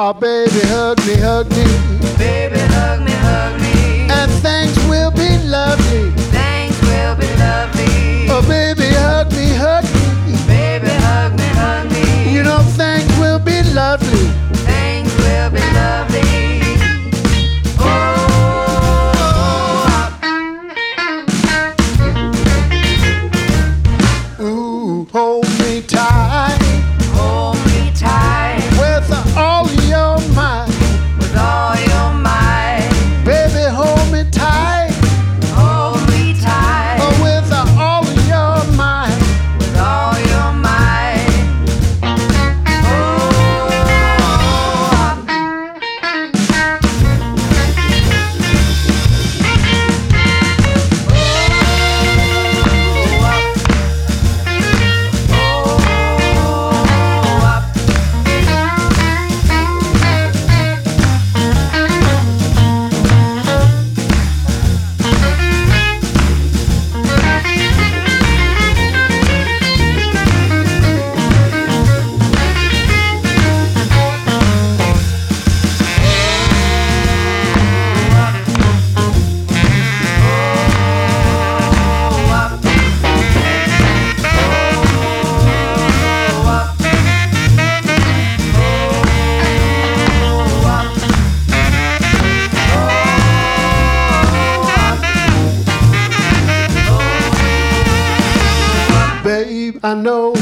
Oh, baby, hug me, Baby, hug me, and things will be lovely. things will be lovely. Oh, baby, hug me, Baby, hug me, you know things will be lovely. things will be lovely. Ooh, hold me tight Hold me tight with all your might. with all your might. Baby, hold me tight Hold me tight with all your might. with all your might. Babe, I know